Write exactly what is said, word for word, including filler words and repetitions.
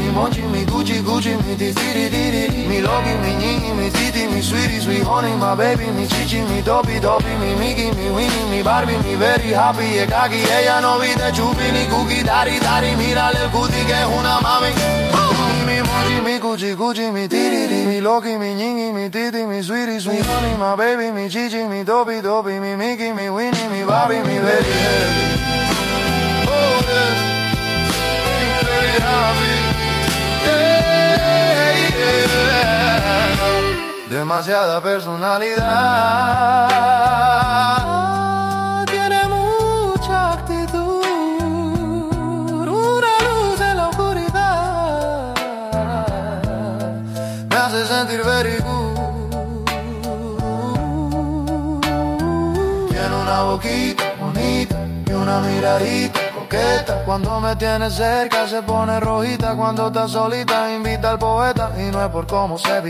mochi, mi Gucci, Gucci, mi titiri, tiri. Mi Loki, mi Nini, mi Titi, mi Sweetie, Sweet Honey, my baby, mi Chichi, mi Topi, Topi, mi Mickey, mi Winnie, mi Barbie, mi Very Happy, e Kaki. Ella no viste chupi ni cookie, dari, dari. Mírale el cutie que es una mami. Mi mochi, mi Gucci, Gucci, mi tiri, mi Loki, mi Nini, mi Titi, mi Sweetie, Sweet Honey, my baby, mi Chichi, mi Topi, Topi, mi Mickey, mi Winnie, mi Barbie, mi Very Happy. Oh, yeah. Mi Very Happy. Yeah, yeah. Demasiada personalidad. Tiene mucha actitud. Una luz en la oscuridad. Me hace sentir very good. Tiene una boquita bonita y una miradita coqueta. Cuando me tiene cerca se pone rojita. Cuando está solita invita al poeta. Y no es por cómo se